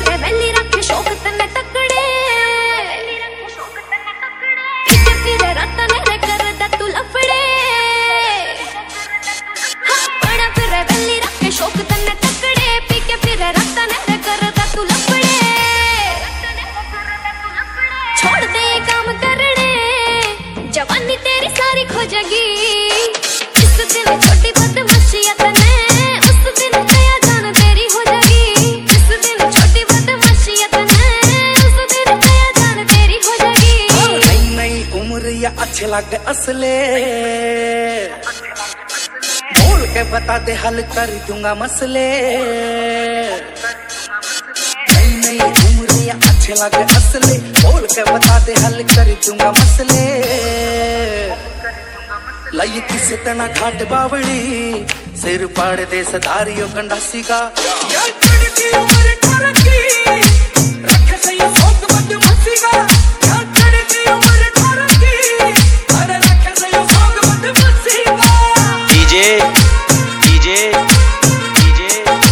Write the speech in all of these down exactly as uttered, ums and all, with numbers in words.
फिरे वैली रखे शौक तने तकड़े पीछे फिरे रात ने करदा तू लफड़े हाँ बड़ा फिरे वैली रखे शौक तने तकड़े पीछे फिरे रात ने करदा तू लफड़े छोड़ दे काम करने जवानी तेरी सारी खो जाएगी इस दिन छोटी बदमाशियत ने उस दिन दया जान तेरी हो जाएगी इस दिन छोटी बदमाशियत ने उस दिन दया जान तेरी हो जाएगी नई नई उम्र या अच्छे लगे असले बोल के बता दे हल कर दूंगा मसले नई नई उम्र या अच्छे लगे असले बोल के बता दे हल कर दूंगा मसले लाई किसे तना घाट बावड़ी सिर पाड़ दे सदारियो कंडासी का डीजे डीजे डीजे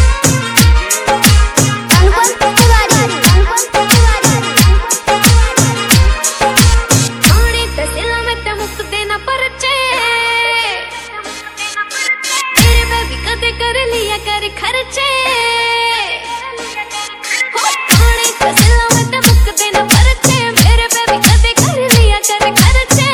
थोड़ी तसिला में ते मुक्त देना परचे तेरे बेबी कदे कर लिया कर खर्चे थोड़ी तसिला में ते मुक्त देना परचे मेरे बेबी कदे कर लिया कर खर्चे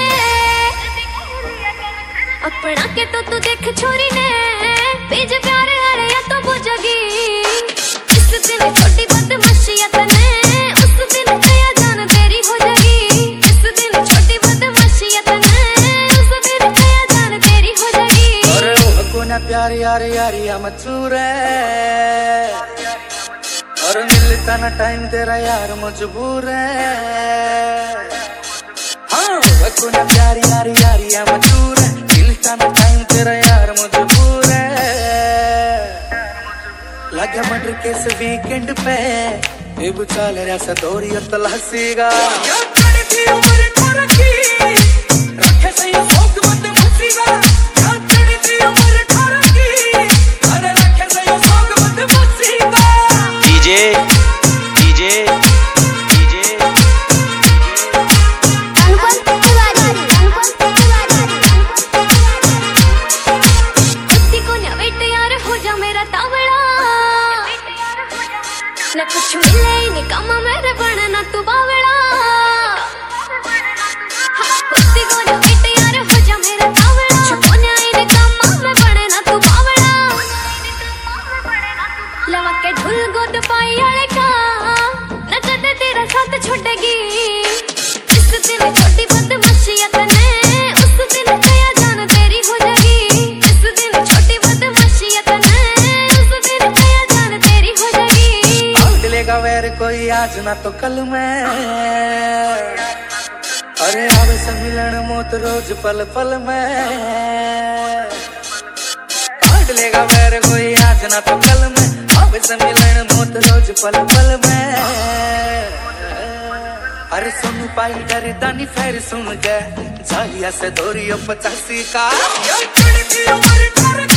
अपना के तो तू देख छोरी ने बीज प्यारे हरे या तो बुझगी इस दिन छोटी बदमाशियत ने उस दिन दया जान तेरी हो जाएगी इस दिन छोटी बदमाशियत ने उस दिन दया जान तेरी हो जाएगी अरे वो को ना प्यार यार यार या मचूर है और मिलता ना टाइम तेरा यार मजबूर है हाँ वो को ना प्यार यार यार या मचूर है मिलता ना टाइम तेरा यार मजबूर है लगे मटर केस वीकेंड पे ये बुचाल रहा सदोरी और तलासीगा डीजे डीजे डीजे किसी को ना वेट यार हो जा मेरा तावड़ा ना कुछ मिले ही नहीं काम मेरे बनना तू बावड़ा किसी को ना वेट यार हो जा मेरा तावड़ा छुपो ना ही काम में बनना तू बावड़ा लवा के ढुल गोद पाई आले का न कदे तेरा साथ छोड़ेगी इस दिन छोटी बदमाशियत ने उस दिन दया जान तेरी हो जाएगी इस दिन छोटी बदमाशियत ने उस दिन दया जान तेरी हो जाएगी लेगा वैर कोई आज ना तो कल में अरे आवे से मिलन मौत रोज पल पल में काट लेगा वैर कोई आज ना तो कल में आवे से मिलन मौत रोज पल पल में अरे सुन पाई डर दानी फेर सुन गए झालिया से दोरियो पचासी का